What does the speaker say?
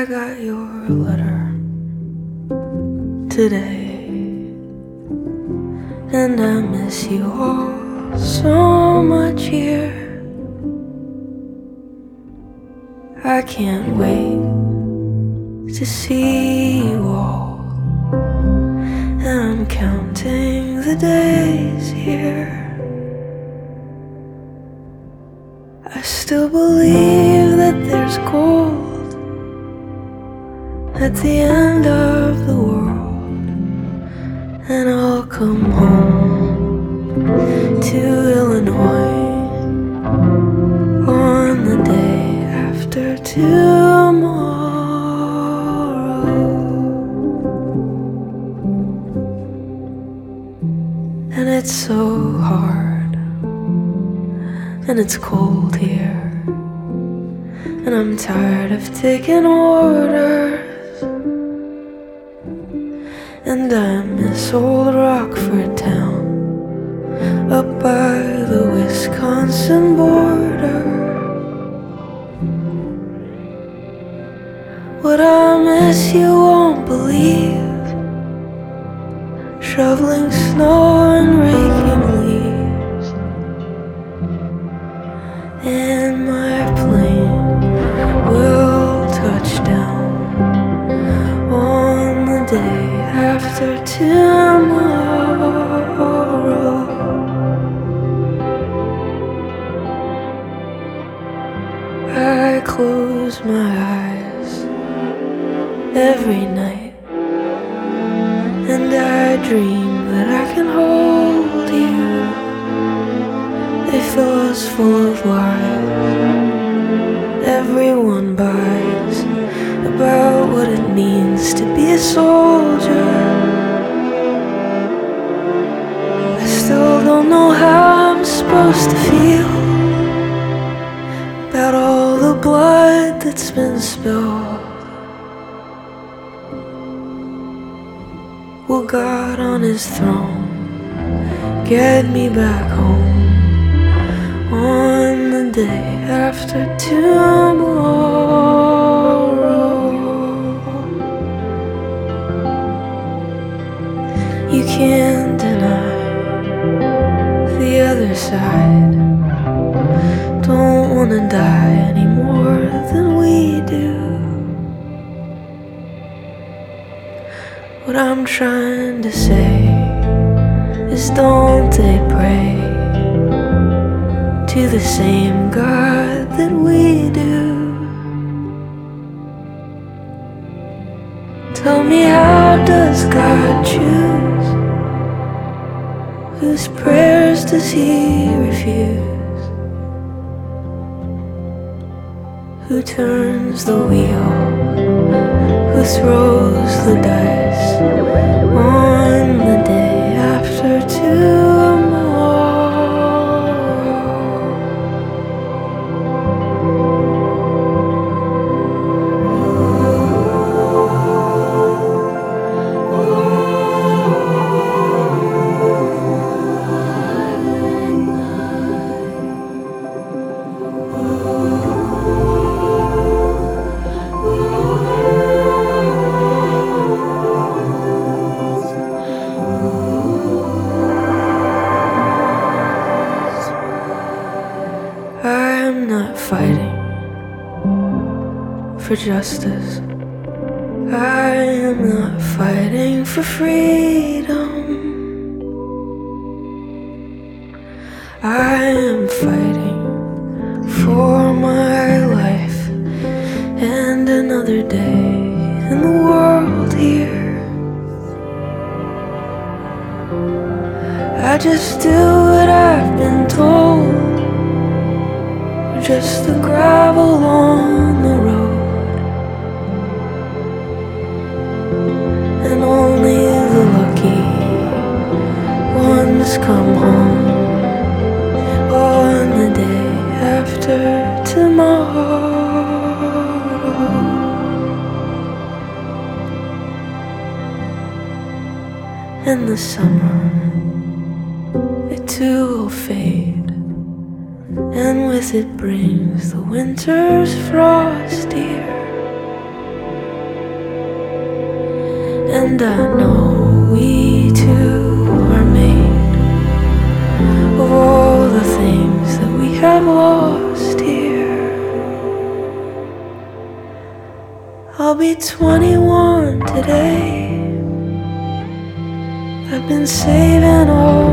got your letter today, and I miss you all so much here. I can't wait to see you all, and I'm counting the days here. I still believe that there's gold at the end of the world, and I'll come home to Illinois on the day after tomorrow. And it's so hard, and it's cold here, and I'm tired of taking orders. And I miss old Rockford town up by the Wisconsin border. What I miss you won't believe, shoveling snow and raking leaves. And my plane will touch down on the day after tomorrow. I close my eyes every night, and I dream that I can hold you. They fill us full of lies. Everyone buys about what it means to be a soldier. I still don't know how I'm supposed to feel about all the blood that's been spilled. Will God on his throne get me back home on the day after tomorrow? You can't deny the other side don't wanna die any more than we do. What I'm trying to say is, don't they pray to the same God that we do? Tell me, how does God choose? Whose prayers does he refuse? Who turns the wheel? Who throws the dice on the day after I'm not fighting for justice. I am not fighting for freedom. I am fighting for my life and another day in the world here. I just do what I've been told, just the gravel on the road, and only the lucky ones come home on the day after tomorrow. And the summer, it too will fade, and with it brings the winter's frost here. And I know we two are made of all the things that we have lost here. I'll be 21 today. I've been saving all